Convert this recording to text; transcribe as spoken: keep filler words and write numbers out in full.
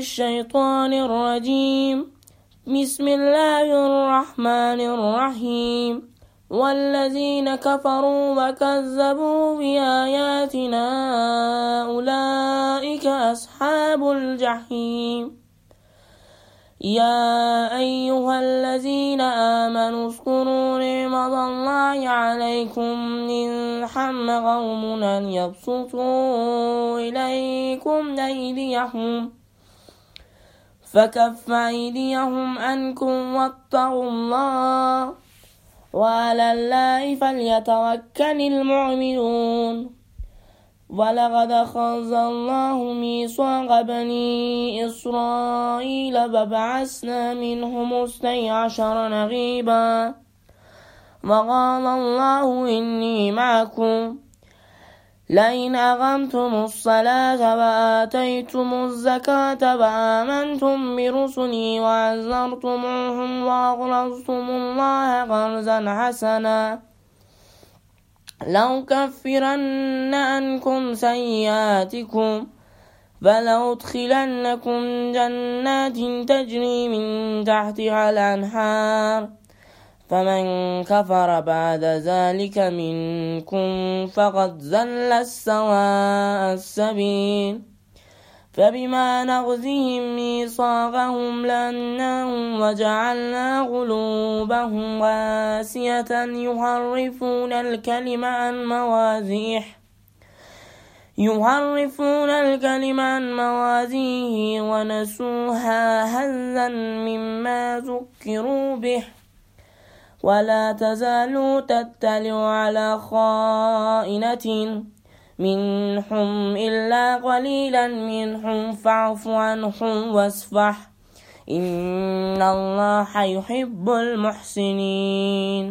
الشيطان الرجيم. بسم الله الرحمن الرحيم. والذين كفروا وكذبوا بآياتنا أولئك أصحاب الجحيم. يا أيها الذين آمنوا اذكروا نعمة الله عليكم إن هم قوم أن يبسطوا إليكم أيديهم فكف أيديهم عنكم واتقوا الله وعلى الله فليتوكل المؤمنون. ولقد أخذ الله ميثاق بني إسرائيل وبعثنا منهم اثني عشر نقيبا وقال الله إني معكم لئن أقمتم الصلاة وآتيتم الزكاة وآمنتم برسلي وعزرتموهم وأقرضتم الله قرضا حسنا لأكفرن عنكم سيئاتكم ولأدخلنكم جنات تجري من تحتها الأنهار فمن كفر بعد ذلك منكم فقد ضل سواء السبيل. فبما نقضهم ميثاقهم لعناهم وجعلنا قلوبهم قاسية يحرفون الكلم عن مواضعه يحرفون الكلم عن مواضعه ونسوها حظا مما ذكروا به ولا تزالوا تطلع على خائنة منهم إلا قليلا منهم فاعف عنهم واصفح إن الله يحب المحسنين.